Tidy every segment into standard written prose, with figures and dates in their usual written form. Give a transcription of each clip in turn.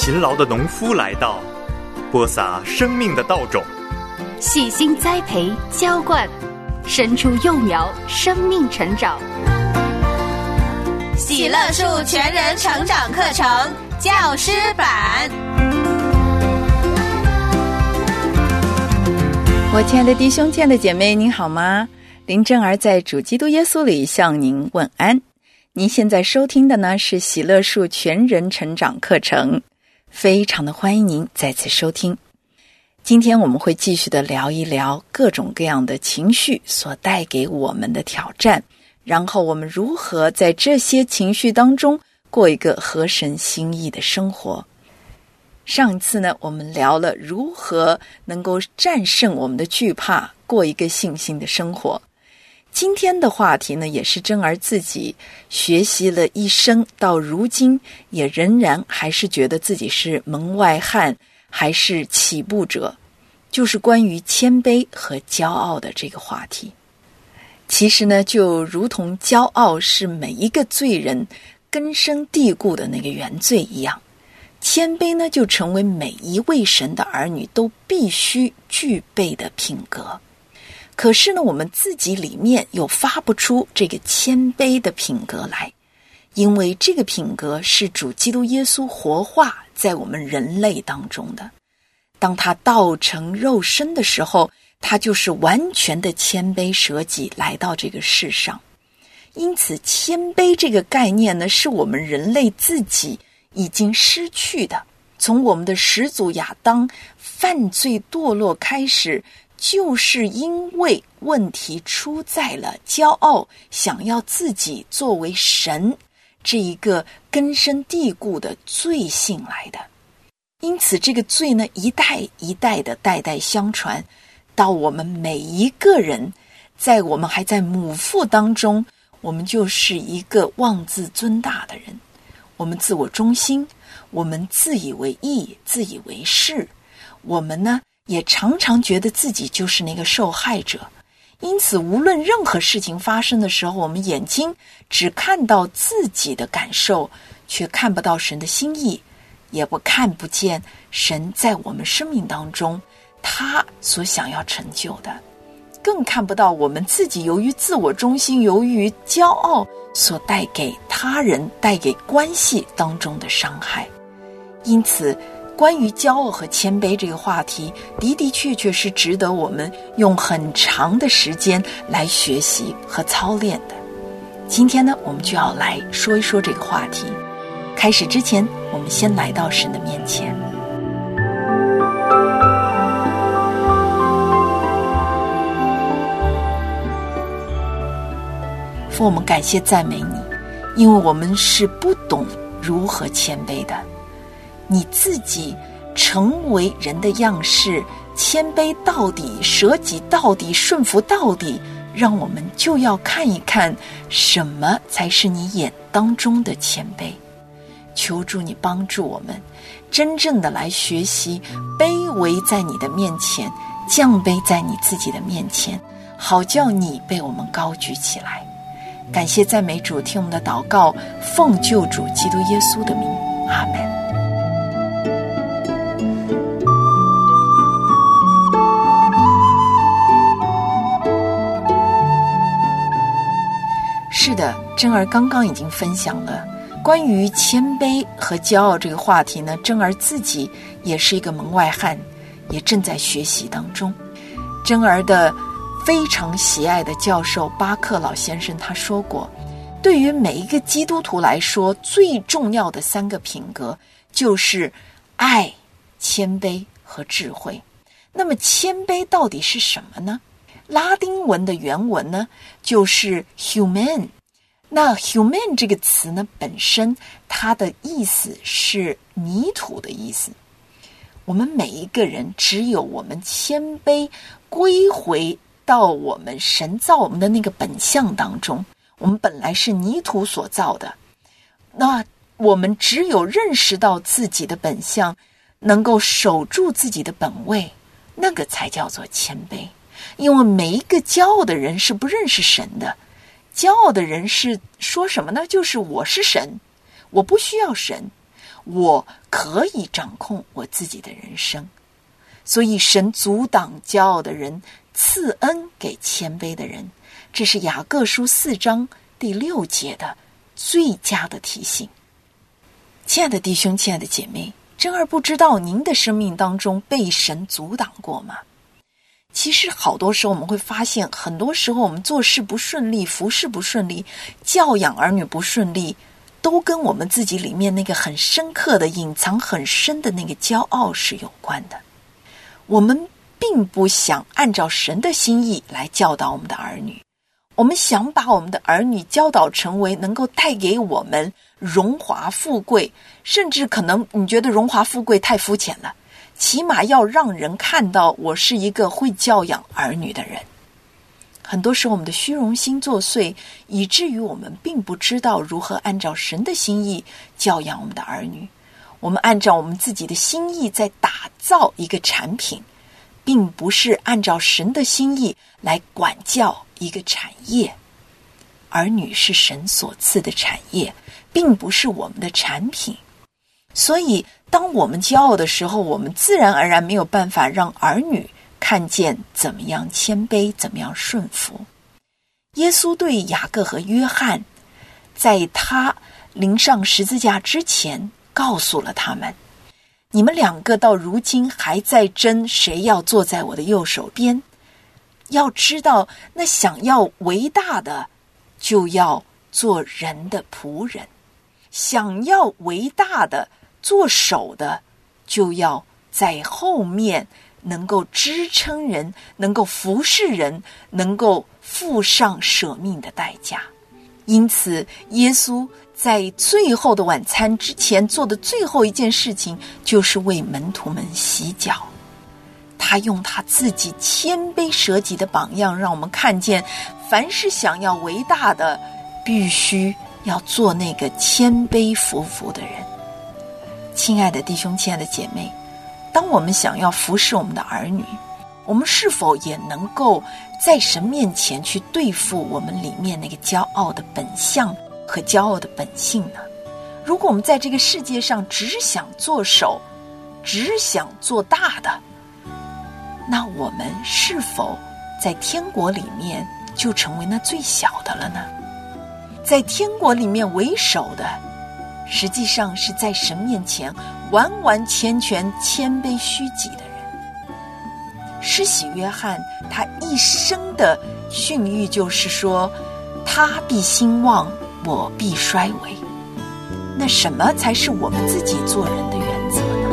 勤劳的农夫来到，播撒生命的稻种， 细心栽培浇灌，生出幼苗，生命成长。 喜乐树全人成长课程教师版。 我亲爱的弟兄，亲爱的姐妹，您好吗？林正儿在主基督耶稣里向您问安。您现在收听的呢是喜乐树全人成长课程，非常的欢迎您再次收听。今天我们会继续的聊一聊各种各样的情绪所带给我们的挑战，然后我们如何在这些情绪当中过一个合神心意的生活。上一次呢，我们聊了如何能够战胜我们的惧怕，过一个信心的生活。今天的话题呢，也是真儿自己学习了一生，到如今也仍然还是觉得自己是门外汉，还是起步者，就是关于谦卑和骄傲的这个话题。其实呢，就如同骄傲是每一个罪人根深蒂固的那个原罪一样，谦卑呢就成为每一位神的儿女都必须具备的品格。可是呢，我们自己里面又发不出这个谦卑的品格来，因为这个品格是主基督耶稣活化在我们人类当中的。当他道成肉身的时候，他就是完全的谦卑舍己来到这个世上。因此谦卑这个概念呢，是我们人类自己已经失去的。从我们的始祖亚当犯罪堕落开始，就是因为问题出在了骄傲，想要自己作为神这一个根深蒂固的罪性来的。因此这个罪呢，一代一代的代代相传到我们每一个人，在我们还在母腹当中，我们就是一个妄自尊大的人，我们自我中心，我们自以为义，自以为是，我们呢也常常觉得自己就是那个受害者。因此无论任何事情发生的时候，我们眼睛只看到自己的感受，却看不到神的心意，也看不见神在我们生命当中他所想要成就的，更看不到我们自己由于自我中心，由于骄傲所带给他人，带给关系当中的伤害。因此关于骄傲和谦卑这个话题，的的确确是值得我们用很长的时间来学习和操练的。今天呢，我们就要来说一说这个话题。开始之前，我们先来到神的面前。父，我们感谢赞美你，因为我们是不懂如何谦卑的。你自己成为人的样式，谦卑到底，舍己到底，顺服到底，让我们就要看一看什么才是你眼当中的谦卑。求助你帮助我们真正的来学习卑微在你的面前，降卑在你自己的面前，好叫你被我们高举起来。感谢赞美主，听我们的祷告，奉救主基督耶稣的名，阿们。是的，真儿刚刚已经分享了关于谦卑和骄傲这个话题呢，真儿自己也是一个门外汉，也正在学习当中。真儿的非常喜爱的教授巴克老先生他说过，对于每一个基督徒来说，最重要的3个品格就是爱、谦卑和智慧。那么谦卑到底是什么呢？拉丁文的原文呢，就是 human。那 human 这个词呢，本身它的意思是泥土的意思。我们每一个人，只有我们谦卑归回到我们神造我们的那个本相当中，我们本来是泥土所造的，那我们只有认识到自己的本相，能够守住自己的本位，那个才叫做谦卑。因为每一个骄傲的人是不认识神的，骄傲的人是说什么呢？就是我是神，我不需要神，我可以掌控我自己的人生。所以神阻挡骄傲的人，赐恩给谦卑的人，这是雅各书4章第6节的最佳的提醒。亲爱的弟兄，亲爱的姐妹，真儿不知道您的生命当中被神阻挡过吗？其实好多时候我们会发现，很多时候我们做事不顺利，服事不顺利，教养儿女不顺利，都跟我们自己里面那个很深刻的、隐藏很深的那个骄傲是有关的。我们并不想按照神的心意来教导我们的儿女，我们想把我们的儿女教导成为能够带给我们荣华富贵，甚至可能你觉得荣华富贵太肤浅了，起码要让人看到我是一个会教养儿女的人。很多时候我们的虚荣心作祟，以至于我们并不知道如何按照神的心意教养我们的儿女。我们按照我们自己的心意在打造一个产品，并不是按照神的心意来管教一个产业。儿女是神所赐的产业，并不是我们的产品。所以当我们骄傲的时候，我们自然而然没有办法让儿女看见怎么样谦卑，怎么样顺服。耶稣对雅各和约翰，在他临上十字架之前告诉了他们，你们2个到如今还在争谁要坐在我的右手边。要知道，那想要为大的就要做人的仆人，想要为大的做首的就要在后面能够支撑人，能够服侍人，能够付上舍命的代价。因此耶稣在最后的晚餐之前做的最后一件事情，就是为门徒们洗脚。他用他自己谦卑舍己的榜样，让我们看见凡是想要为大的，必须要做那个谦卑服服的人。亲爱的弟兄，亲爱的姐妹，当我们想要服侍我们的儿女，我们是否也能够在神面前去对付我们里面那个骄傲的本相和骄傲的本性呢？如果我们在这个世界上只想做首，只想做大的，那我们是否在天国里面就成为那最小的了呢？在天国里面为首的，实际上是在神面前完完全全谦卑虚己的人。施洗约翰他一生的训喻就是说，他必兴旺，我必衰微。那什么才是我们自己做人的原则呢？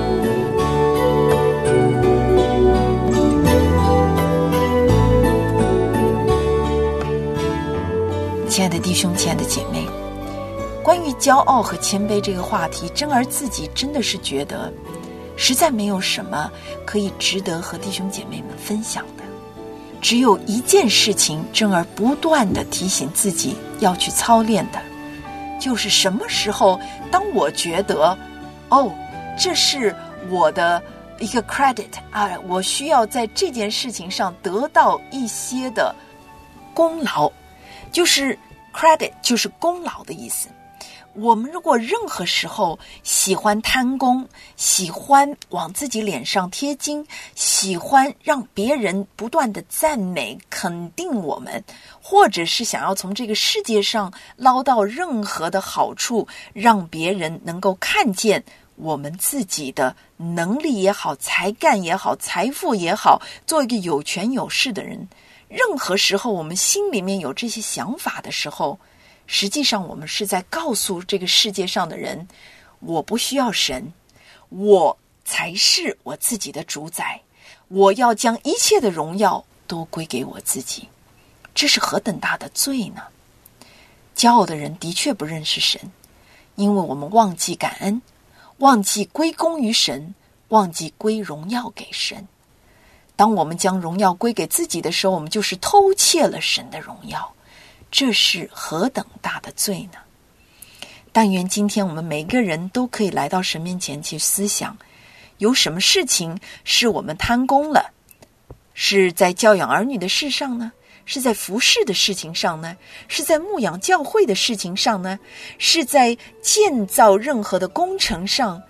亲爱的弟兄，亲爱的姐妹，关于骄傲和谦卑这个话题，真儿自己真的是觉得实在没有什么可以值得和弟兄姐妹们分享的。只有一件事情真儿不断地提醒自己要去操练的，就是什么时候当我觉得这是我的一个 credit 我需要在这件事情上得到一些的功劳，就是 credit 就是功劳的意思。我们如果任何时候喜欢贪功，喜欢往自己脸上贴金，喜欢让别人不断的赞美肯定我们，或者是想要从这个世界上捞到任何的好处，让别人能够看见我们自己的能力也好，才干也好，财富也好，做一个有权有势的人，任何时候我们心里面有这些想法的时候，实际上我们是在告诉这个世界上的人，我不需要神，我才是我自己的主宰，我要将一切的荣耀都归给我自己。这是何等大的罪呢？骄傲的人的确不认识神，因为我们忘记感恩，忘记归功于神，忘记归荣耀给神。当我们将荣耀归给自己的时候，我们就是偷窃了神的荣耀。这是何等大的罪呢？但愿今天我们每个人都可以来到神面前去思想，有什么事情是我们贪功了？是在教养儿女的事上呢？是在服侍的事情上呢？是在牧养教会的事情上呢？是在建造任何的工程上？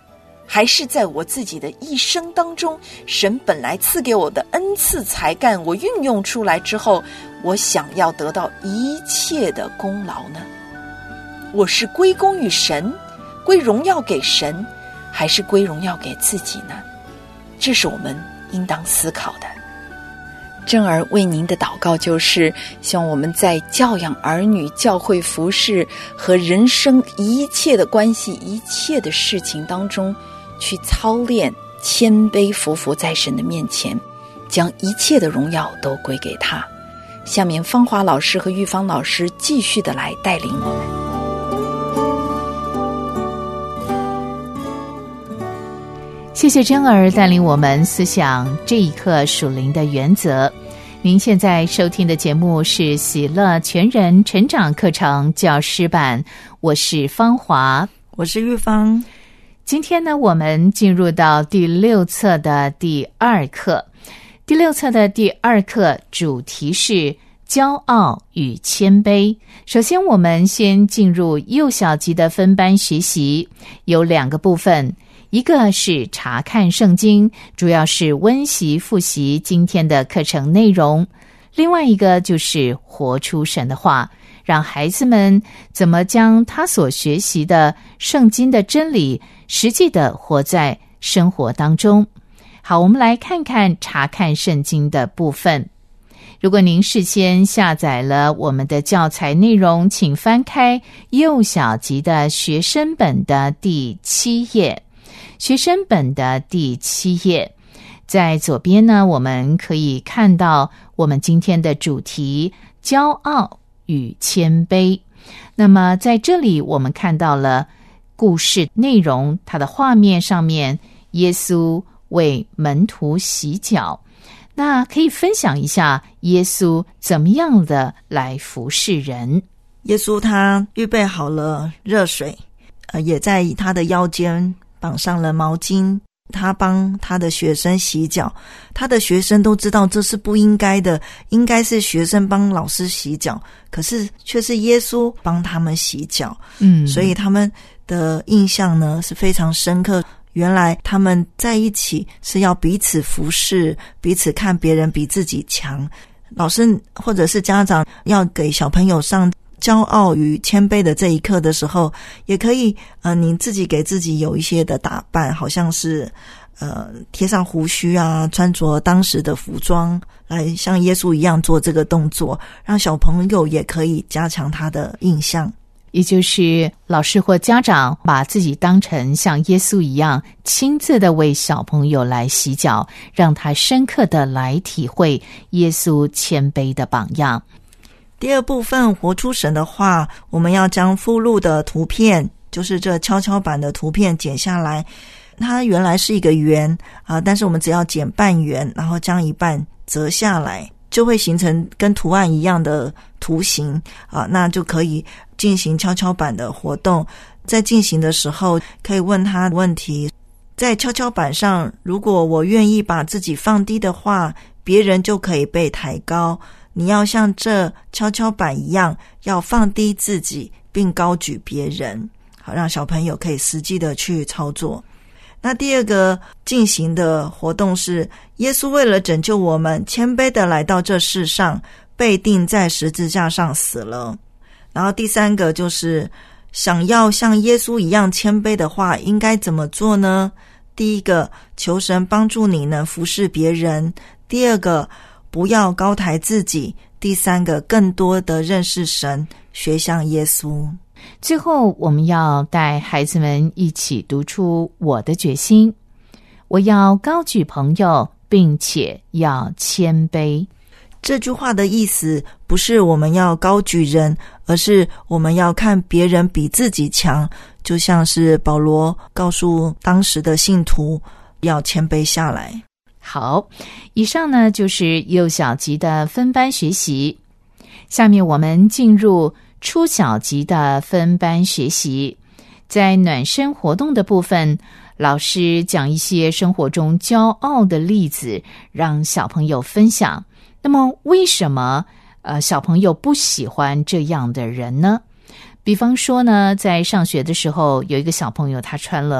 还是在我自己的一生当中，神本来赐给我的恩赐才干，我运用出来之后，我想要得到一切的功劳呢？我是归功于神，归荣耀给神，还是归荣耀给自己呢？这是我们应当思考的。珍儿为您的祷告就是，希望我们在教养儿女、教会服事和人生一切的关系、一切的事情当中，去操练谦卑服服在神的面前，将一切的荣耀都归给他。下面芳华老师和玉芳老师继续的来带领我们。 谢谢珍儿带领我们思想这一课属灵的原则。您现在收听的节目是喜乐全人成长课程教师版，我是芳华， 我是玉芳。 今天呢，我们进入到第6册的第2课。第6册的第2课主题是骄傲与谦卑。首先，我们先进入幼小级的分班学习，有2个部分。一个是查看圣经，主要是温习复习今天的课程内容；另外一个就是活出神的话，让孩子们怎么将他所学习的圣经的真理实际的活在生活当中。好，我们来看看查看圣经的部分。如果您事先下载了我们的教材内容，请翻开幼小级的学生本的第7页。学生本的第7页，在左边呢，我们可以看到我们今天的主题骄傲与谦卑。那么在这里我们看到了故事内容，它的画面上面耶稣为门徒洗脚。那可以分享一下耶稣怎么样的来服侍人。 耶稣他预备好了热水，也在他的腰间绑上了毛巾，他帮他的学生洗脚。他的学生都知道这是不应该的，应该是学生帮老师洗脚，可是却是耶稣帮他们洗脚。所以他们的印象呢是非常深刻。原来他们在一起是要彼此服侍，彼此看别人比自己强。老师或者是家长要给小朋友上骄傲与谦卑的这一课的时候，也可以你自己给自己有一些的打扮，好像是贴上胡须啊，穿着当时的服装，来像耶稣一样做这个动作，让小朋友也可以加强他的印象。 也就是老师或家长把自己当成像耶稣一样，亲自的为小朋友来洗脚，让他深刻的来体会耶稣谦卑的榜样。 第二部分活出神的话，我们要将附录的图片，就是这跷跷板的图片剪下来。它原来是一个圆但是我们只要剪半圆，然后将一半折下来，就会形成跟图案一样的图形那就可以进行跷跷板的活动。在进行的时候可以问他问题，在跷跷板上，如果我愿意把自己放低的话，别人就可以被抬高。你要像这跷跷板一样，要放低自己并高举别人，好让小朋友可以实际的去操作。那第二个进行的活动是，耶稣为了拯救我们，谦卑的来到这世上，被钉在十字架上死了。然后第三个就是想要像耶稣一样谦卑的话，应该怎么做呢？第一个，求神帮助你能服侍别人；第二个，不要高抬自己；第三个，更多的认识神，学像耶稣。 最后，我们要带孩子们一起读出我的决心：我要高举朋友，并且要谦卑。 这句话的意思不是我们要高举人，而是我们要看别人比自己强，就像是保罗告诉当时的信徒要谦卑下来。 好，以上呢就是幼小级的分班学习。下面我们进入初小级的分班学习。在暖身活动的部分，老师讲一些生活中骄傲的例子，让小朋友分享。那么为什么小朋友不喜欢这样的人呢？比方说呢，在上学的时候，有一个小朋友他穿了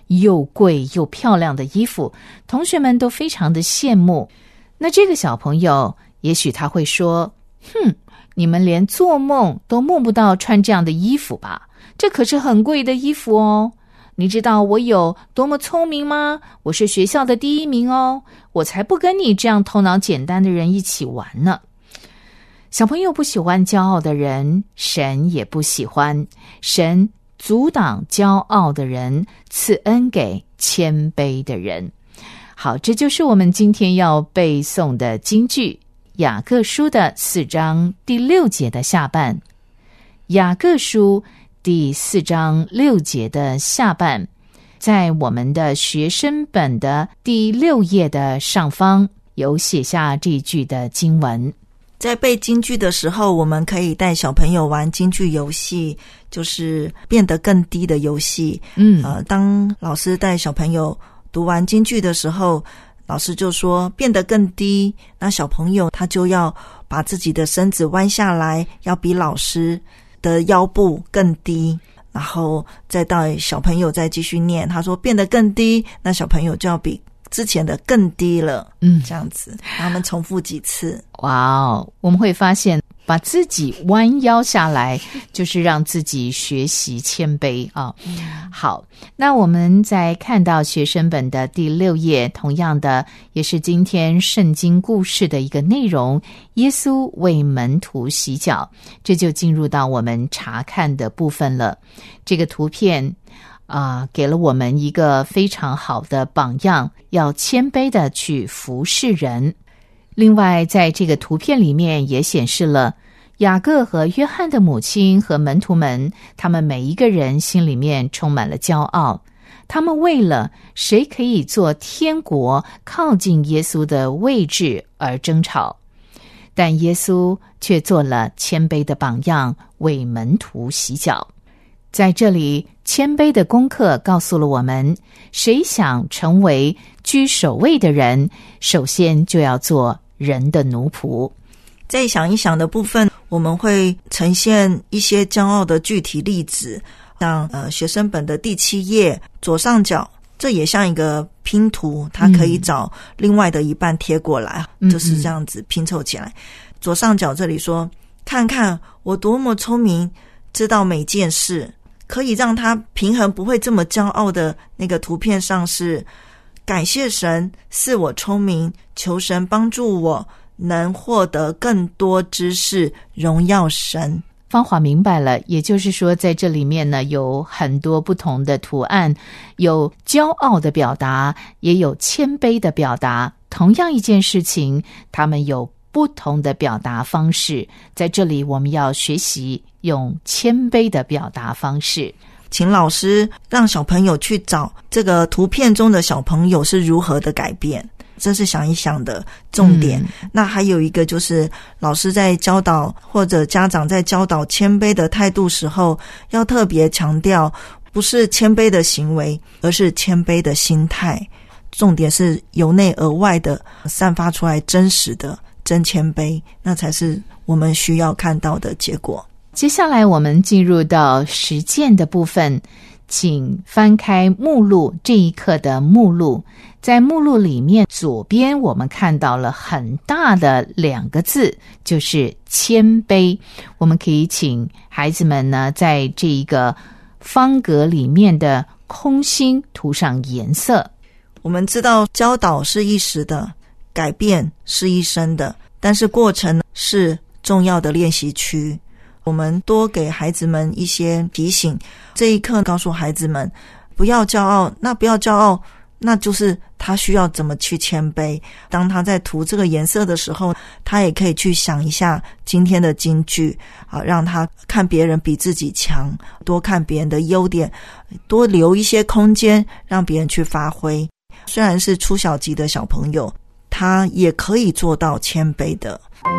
又贵又漂亮的衣服，同学们都非常的羡慕。那这个小朋友也许他会说，你们连做梦都梦不到穿这样的衣服吧？这可是很贵的衣服哦。你知道我有多么聪明吗？我是学校的第1名哦，我才不跟你这样头脑简单的人一起玩呢。小朋友不喜欢骄傲的人，神也不喜欢。神阻挡骄傲的人，赐恩给谦卑的人。好，这就是我们今天要背诵的金句，雅各书的4章第6节的下半。雅各书第4章6节的下半，在我们的学生本的第6页的上方有写下这句的经文。 在背金句的时候，我们可以带小朋友玩金句游戏，就是变得更低的游戏。当老师带小朋友读完金句的时候，老师就说变得更低，那小朋友他就要把自己的身子弯下来，要比老师的腰部更低，然后再到小朋友再继续念，他说变得更低，那小朋友就要比之前的更低了，这样子，让他们重复几次。 哇哦，我们会发现把自己弯腰下来，就是让自己学习谦卑啊。好，那我们再看到学生本的第6页，同样的也是今天圣经故事的一个内容，耶稣为门徒洗脚，这就进入到我们查看的部分了。这个图片给了我们一个非常好的榜样，要谦卑的去服侍人。另外在这个图片里面也显示了雅各和约翰的母亲和门徒们，他们每一个人心里面充满了骄傲，他们为了谁可以做天国靠近耶稣的位置而争吵，但耶稣却做了谦卑的榜样，为门徒洗脚。在这里，谦卑的功课告诉了我们，谁想成为居首位的人，首先就要做人的奴仆。 再想一想的部分，我们会呈现一些骄傲的具体例子，像学生本的第7页左上角，这也像一个拼图，它可以找另外的一半贴过来，就是这样子拼凑起来。左上角这里说，看看我多么聪明，知道每件事，可以让他平衡不会这么骄傲的那个图片上是感谢神赐我聪明，求神帮助我能获得更多知识，荣耀神。 芳华明白了，也就是说在这里面呢，有很多不同的图案，有骄傲的表达，也有谦卑的表达。同样一件事情，他们有不同的表达方式，在这里我们要学习用谦卑的表达方式。 请老师让小朋友去找这个图片中的小朋友是如何的改变，这是想一想的重点。那还有一个就是老师在教导或者家长在教导谦卑的态度时候，要特别强调不是谦卑的行为，而是谦卑的心态，重点是由内而外的散发出来真实的真谦卑，那才是我们需要看到的结果。 接下来我们进入到实践的部分，请翻开目录，这一课的目录。在目录里面左边我们看到了很大的2个字，就是谦卑。我们可以请孩子们呢，在这一个方格里面的空心涂上颜色。 我们知道教导是一时的，改变是一生的，但是过程是重要的练习区。我们多给孩子们一些提醒，这一刻告诉孩子们不要骄傲，那不要骄傲，那就是他需要怎么去谦卑。当他在涂这个颜色的时候，他也可以去想一下今天的金句，让他看别人比自己强，多看别人的优点，多留一些空间让别人去发挥。虽然是初小级的小朋友，他也可以做到谦卑的。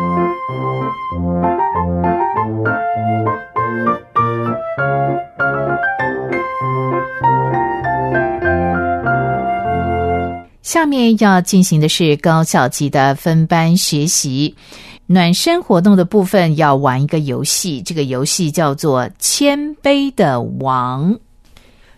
下面要进行的是高小级的分班学习。暖身活动的部分要玩一个游戏，这个游戏叫做谦卑的王。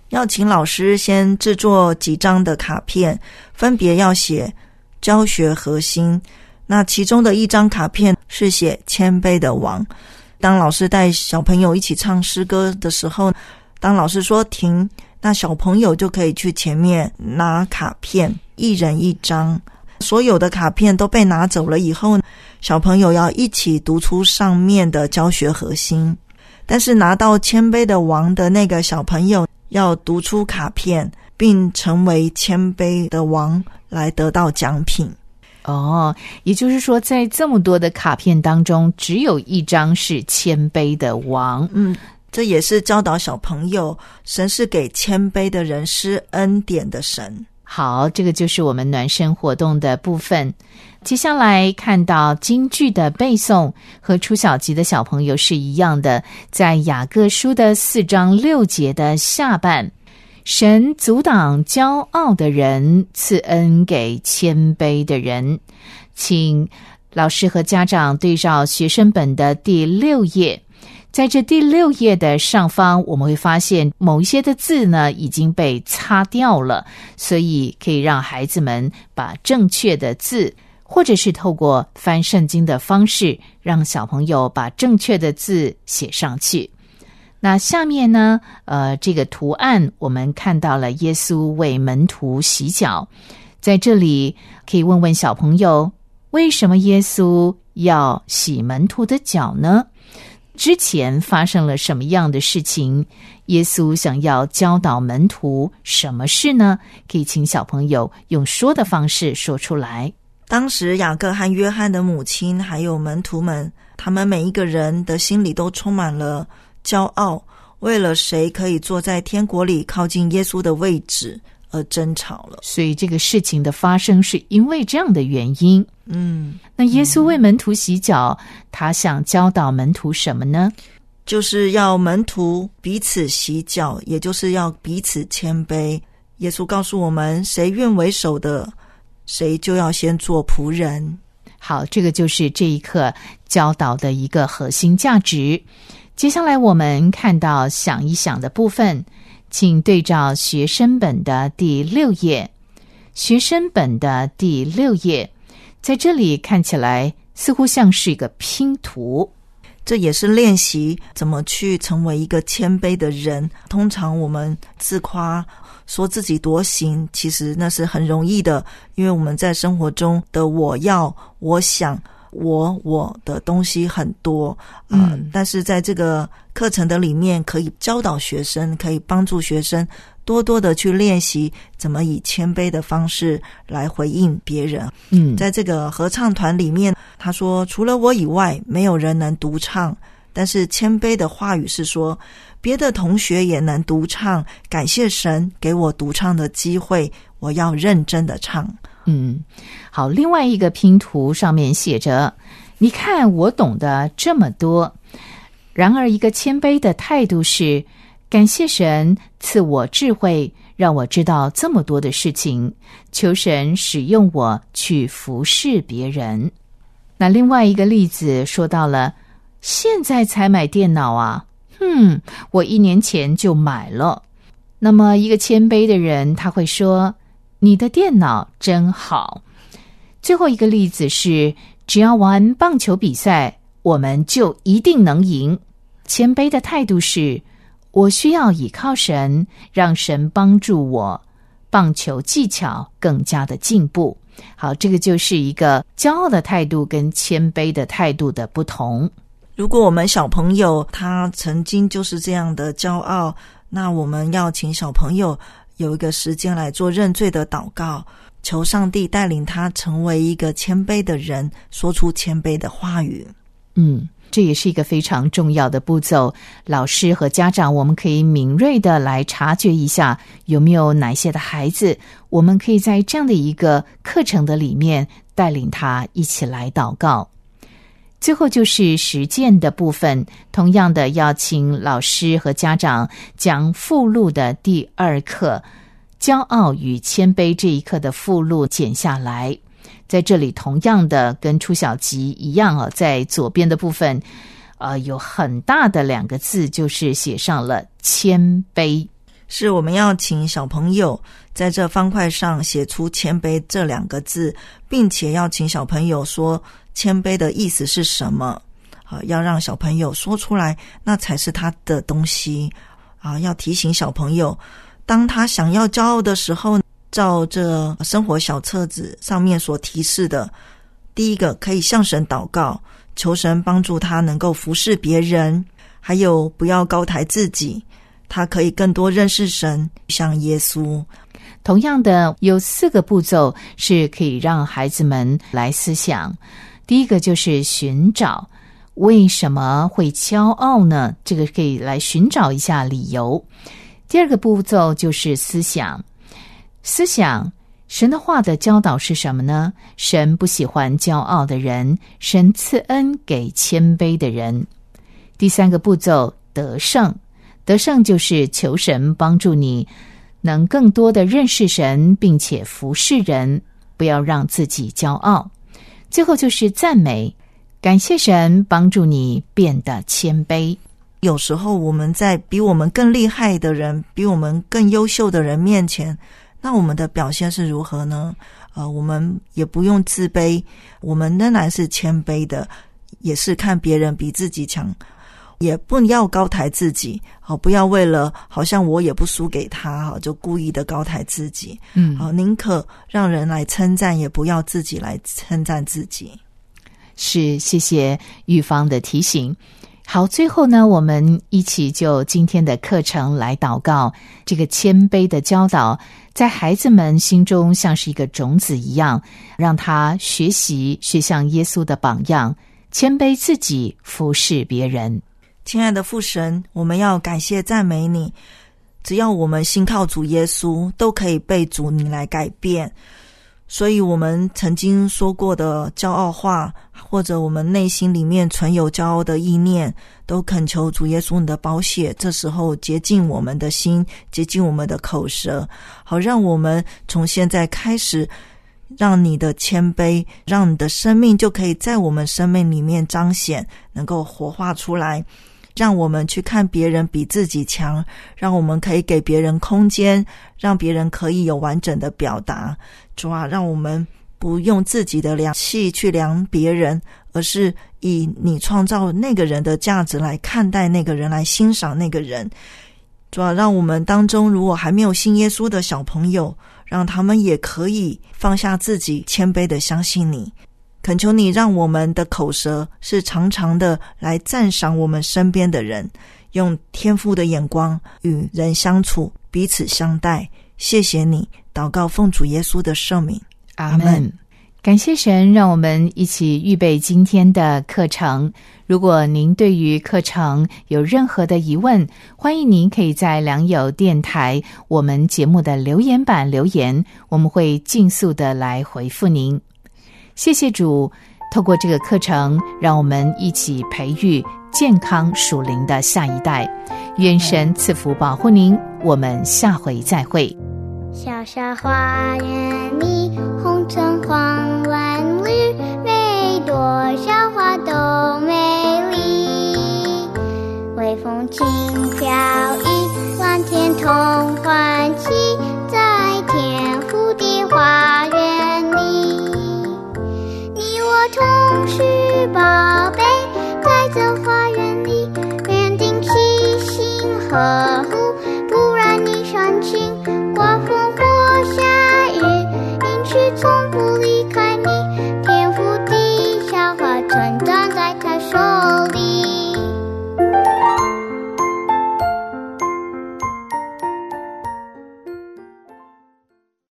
要请老师先制作几张的卡片，分别要写教学核心。那其中的一张卡片是写谦卑的王。当老师带小朋友一起唱诗歌的时候，当老师说停，那小朋友就可以去前面拿卡片，一人一张。所有的卡片都被拿走了以后，小朋友要一起读出上面的教学核心。但是拿到谦卑的王的那个小朋友要读出卡片，并成为谦卑的王来得到奖品。 哦，也就是说在这么多的卡片当中，只有一张是谦卑的王。 这也是教导小朋友，神是给谦卑的人施恩典的神。 好，这个就是我们暖身活动的部分。接下来看到金句的背诵，和初小级的小朋友是一样的，在雅各书的4章6节的下半，神阻挡骄傲的人，赐恩给谦卑的人。请老师和家长对照学生本的第6页，在这第6页的上方，我们会发现某一些的字呢已经被擦掉了，所以可以让孩子们把正确的字，或者是透过翻圣经的方式，让小朋友把正确的字写上去。那下面呢，这个图案我们看到了耶稣为门徒洗脚，在这里可以问问小朋友，为什么耶稣要洗门徒的脚呢？之前发生了什么样的事情？耶稣想要教导门徒什么事呢？可以请小朋友用说的方式说出来。 当时雅各和约翰的母亲还有门徒们，他们每一个人的心里都充满了骄傲，为了谁可以坐在天国里靠近耶稣的位置而争吵了。 所以这个事情的发生是因为这样的原因。那耶稣为门徒洗脚，他想教导门徒什么呢？ 就是要门徒彼此洗脚，也就是要彼此谦卑。耶稣告诉我们，谁愿为首的，谁就要先做仆人。 好，这个就是这一课教导的一个核心价值。接下来我们看到想一想的部分，请对照学生本的第6页。学生本的第6页，在这里看起来似乎像是一个拼图。 这也是练习怎么去成为一个谦卑的人。通常我们自夸说自己多行，其实那是很容易的，因为我们在生活中的我要、我想、我的东西很多。但是在这个课程的里面，可以教导学生，可以帮助学生多多的去练习怎么以谦卑的方式来回应别人。在这个合唱团里面，他说除了我以外没有人能独唱，但是谦卑的话语是说别的同学也能独唱，感谢神给我独唱的机会，我要认真的唱。 好，另外一个拼图上面写着，你看我懂得这么多。然而一个谦卑的态度是，感谢神赐我智慧，让我知道这么多的事情，求神使用我去服侍别人。那另外一个例子说到了，现在才买电脑啊，我1年前就买了。那么一个谦卑的人，他会说，你的电脑真好。最后一个例子是，只要玩棒球比赛，我们就一定能赢。谦卑的态度是，我需要倚靠神，让神帮助我，棒球技巧更加的进步。好，这个就是一个骄傲的态度跟谦卑的态度的不同。 如果我们小朋友他曾经就是这样的骄傲，那我们要请小朋友有一个时间来做认罪的祷告，求上帝带领他成为一个谦卑的人，说出谦卑的话语。 这也是一个非常重要的步骤。老师和家长，我们可以敏锐的来察觉一下，有没有哪些的孩子，我们可以在这样的一个课程的里面带领他一起来祷告。最后就是实践的部分，同样的要请老师和家长将附录的第2课骄傲与谦卑这一课的附录剪下来。在这里同样的跟初小级一样在左边的部分有很大的2个字，就是写上了谦卑。 是我们要请小朋友在这方块上写出谦卑这2个字，并且要请小朋友说谦卑的意思是什么，要让小朋友说出来，那才是他的东西。要提醒小朋友，当他想要骄傲的时候，照这生活小册子上面所提示的，第一个可以向神祷告，求神帮助他能够服侍别人，还有不要高抬自己，他可以更多认识神，像耶稣。 同样的，有4个步骤是可以让孩子们来思想。第一个就是寻找，为什么会骄傲呢？这个可以来寻找一下理由。第2个步骤就是思想，神的话的教导是什么呢？神不喜欢骄傲的人，神赐恩给谦卑的人。第3个步骤得胜就是求神帮助你能更多的认识神，并且服侍人，不要让自己骄傲。最后就是赞美，感谢神帮助你变得谦卑。 有时候我们在比我们更厉害的人，比我们更优秀的人面前，那我们的表现是如何呢？我们也不用自卑，我们仍然是谦卑的，也是看别人比自己强，也不要高抬自己，不要为了好像我也不输给他，就故意的高抬自己。宁可让人来称赞，也不要自己来称赞自己。 是，谢谢玉芳的提醒。好，最后呢，我们一起就今天的课程来祷告，这个谦卑的教导在孩子们心中像是一个种子一样，让他学像耶稣的榜样，谦卑自己，服侍别人。 亲爱的父神，我们要感谢赞美你，只要我们信靠主耶稣，都可以被主你来改变。所以我们曾经说过的骄傲话，或者我们内心里面存有骄傲的意念，都恳求主耶稣你的宝血，这时候洁净我们的心，洁净我们的口舌，好让我们从现在开始，让你的谦卑，让你的生命就可以在我们生命里面彰显，能够活化出来，让我们去看别人比自己强，让我们可以给别人空间，让别人可以有完整的表达。主啊，让我们不用自己的量器去量别人，而是以你创造那个人的价值来看待那个人，来欣赏那个人。主啊，让我们当中如果还没有信耶稣的小朋友，让他们也可以放下自己，谦卑的相信你。恳求你让我们的口舌是常常的来赞赏我们身边的人，用天父的眼光与人相处，彼此相待。谢谢你，祷告奉主耶稣的圣名， 阿们。感谢神，让我们一起预备今天的课程。如果您对于课程有任何的疑问，欢迎您可以在良友电台我们节目的留言板留言，我们会尽速的来回复您。谢谢主，透过这个课程，让我们一起培育健康属灵的下一代。愿神赐福保护您，我们下回再会。 小小花园里，红橙黄蓝绿，每朵小花都美丽。微风轻飘逸，蓝天同欢喜，在天蝴蝶花园里。你我同是宝贝，在这花园里，愿定齐心合